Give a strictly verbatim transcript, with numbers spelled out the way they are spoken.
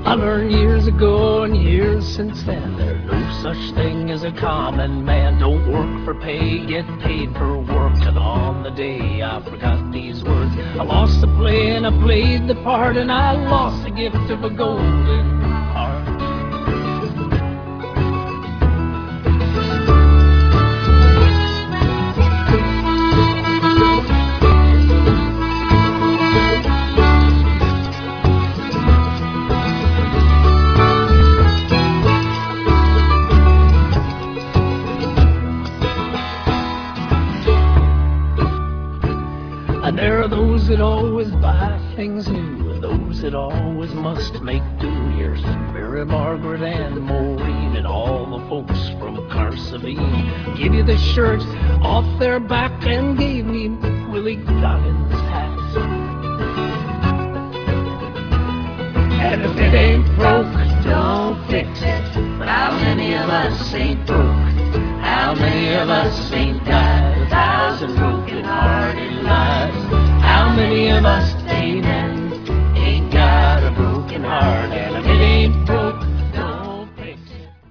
I learned years ago and years since then, there's no such thing as a common man. Don't work for pay, get paid for work. And on the day I forgot these words, I lost the play and I played the part, and I lost the gift of a golden heart. And there are those that always buy things new, and those that always must make do. Here's Mary Margaret and Maureen and all the folks from Carsavine. Give you the shirt off their back and gave me Willie Goggins' hat. And if it ain't broke, don't fix it. But how many of us ain't broke? How many of us ain't died a thousand broken-hearted lives? How many of us